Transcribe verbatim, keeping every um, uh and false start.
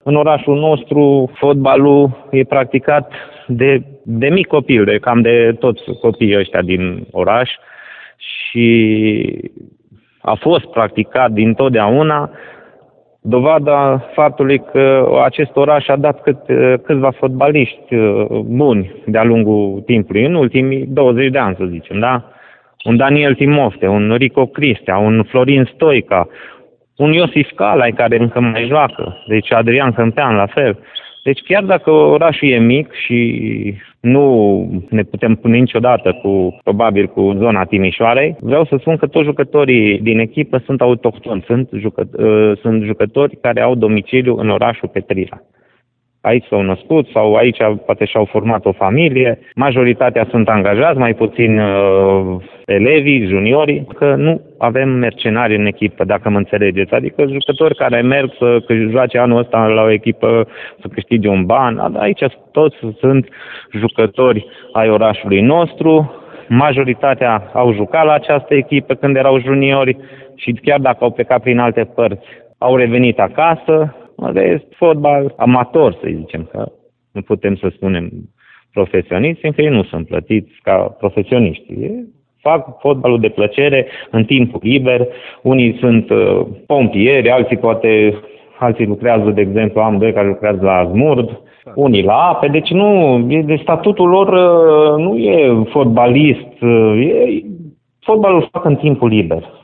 în orașul nostru fotbalul e practicat de, de mic copil, de cam de toți copiii ăștia din oraș și a fost practicat dintotdeauna, dovada faptului că acest oraș a dat cât, câțiva fotbaliști buni de-a lungul timpului, în ultimii douăzeci de ani, să zicem, da? Un Daniel Timofte, un Rico Cristea, un Florin Stoica, un Iosif Calai care încă mai joacă, deci Adrian Câmpean la fel. Deci chiar dacă orașul e mic și nu ne putem pune niciodată cu, probabil cu zona Timișoarei, vreau să spun că toți jucătorii din echipă sunt autohtoni, sunt, jucă, sunt jucători care au domiciliu în orașul Petrița. Aici s-au născut sau aici poate și-au format o familie, majoritatea sunt angajați, mai puțin uh, elevii, juniorii, că nu avem mercenari în echipă, dacă mă înțelegeți, adică jucători care merg să joace anul ăsta la o echipă să câștige un ban, aici toți sunt jucători ai orașului nostru, majoritatea au jucat la această echipă când erau juniori și chiar dacă au plecat prin alte părți, au revenit acasă. Este fotbal amator, să zicem, că nu putem să spunem profesioniști, fiindcă ei nu sunt plătiți ca profesioniști. Ei fac fotbalul de plăcere în timpul liber, unii sunt uh, pompieri, alții poate, alții lucrează, de exemplu, am doi care lucrează la Azmurd, unii la ape, deci nu, de statutul lor uh, nu e fotbalist, uh, e, fotbalul fac în timpul liber.